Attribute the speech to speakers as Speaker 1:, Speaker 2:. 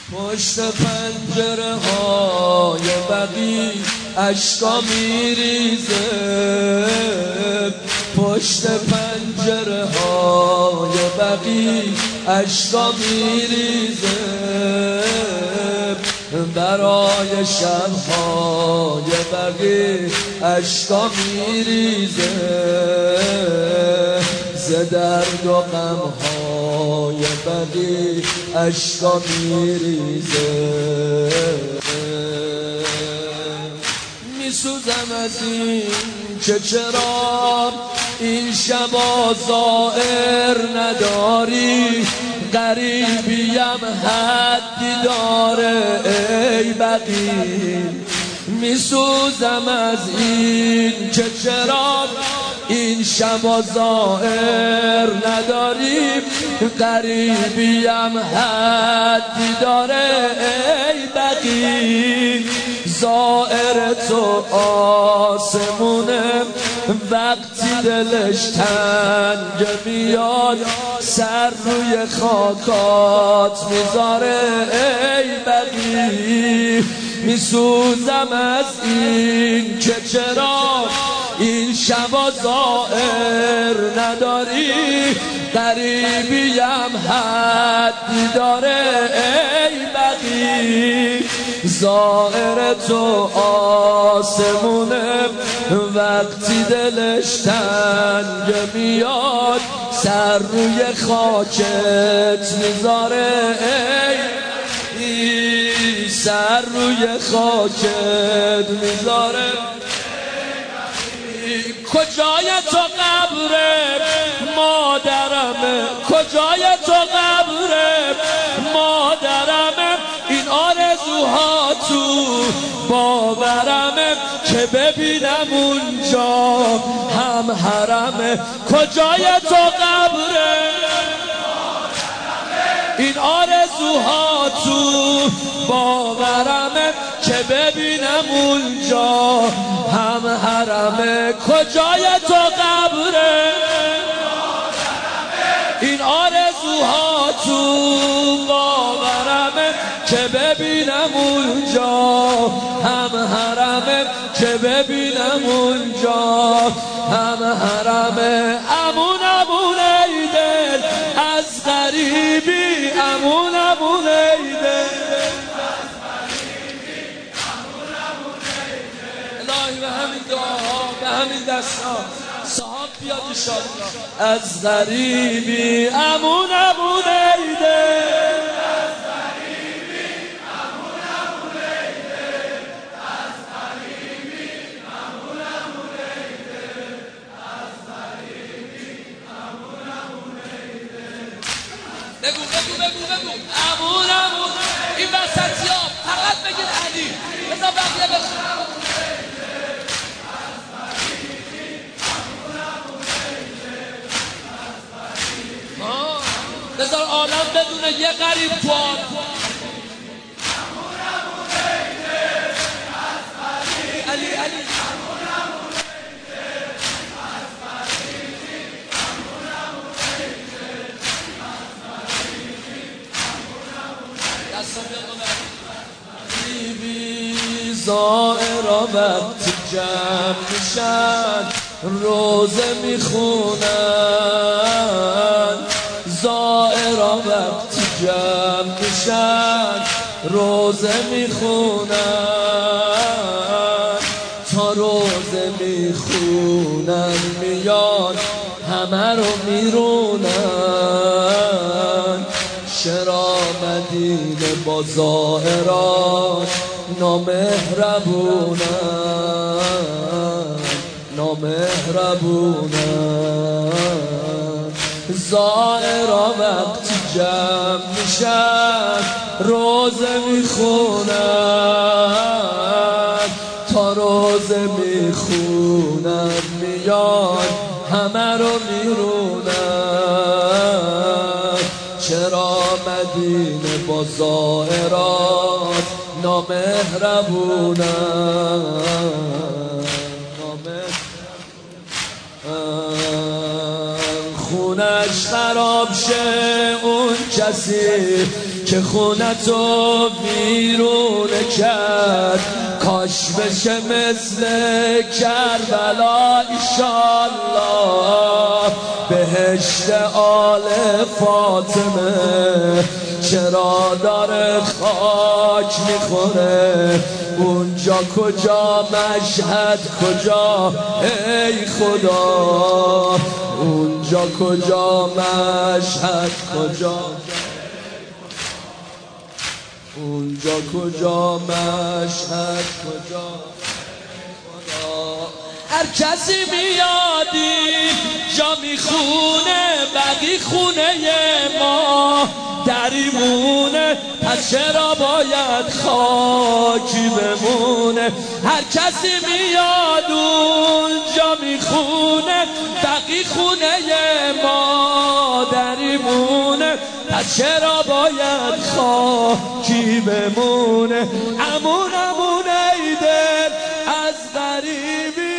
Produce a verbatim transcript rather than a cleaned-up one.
Speaker 1: پشت پنجره های بقی اشکا میریزه، پشت پنجره های بقی اشکا میریزه، برای شبهای بقی اشکا میریزه، ز درد و غمهای بقی اشکا میریزه. میسوزم از این که چرا این شبا ظاهر نداری، غریبیم حدی داره ای بقی. میسوزم از این که چرا این شبا ظاهر نداری، غریبیم حدی داره ای بقی. ظاهر تو آسمونه وقتی دلش تنگ میاد، سر روی خاکات میذاره ای بقی. میسوزم از این که چرا این شبا ظاهر نداری، غریبیم حدی داره ای بقی. ظاهر تو آسمونه وقتی دلش تنگ میاد، سر روی خاکت میذاره ای، سر روی خاکت میذاره. کجای تو قبره مادرمه، کجای تو قبره مادرمه، این آرزوها تو باورمه که ببینم اونجا هم حرمه. کجای تو قبره این آرزوها تو باورمه که ببینم اونجا هم حرمه. کجای تو قبره این آرزوها تو باورمه که ببینم اونجا هم حرمه، که ببینم اونجا هم حرمه. امون امون ای دل از غریبی، امون امون ای دل از غریبی، امون امون ای دل. الهی به همین دعاها به همین دستها صاحب بیاد انشاءالله. از غریبی امون امون ای دل، از غریبی امون امون ای دل، از غریبی امون امون ای دل، از غریبی امون امون ای دل. بگو بگو بگو بگو امون امون. این وسطیا فقط بگید علی، بذار بقیه بخونم. بذار عالم بدونه یه غریب تو علی علی. غریبی ظاهرا وقتی جمع میشن روزه میخونن، ظاهرا وقتی جمع میشن روزه میخونن، تا روزه میخونن میان همه رو میرونن. چرا مدینه با ظاهرات نامهربونن، نامهربونن. ظاهرا وقتی جمع میشن روزه میخونن، تا روزه میخونن میان همه رو میرونن. چرا مدینه با ظاهرات نامهربونن، خونش خراب شه اون کسی که خونتو ویرونه کرد. کاش بشه مثل کربلا ایشالله بهشت آل فاطمه. چرا داره خاک میخوره اونجا کجا مشهد کجا ای خدا اونجا کجا مشهد کجا اونجا کجا مشهد کجا. هر کسی میادی جا میخونه بقی خونه ما دریمونه پس چرا باید خاکی بمونه. هر کسی میاد اونجا میخونه بقی خونه ما دریمونه پس چرا باید خاکی بمونه. امون امون ای دل از غریبی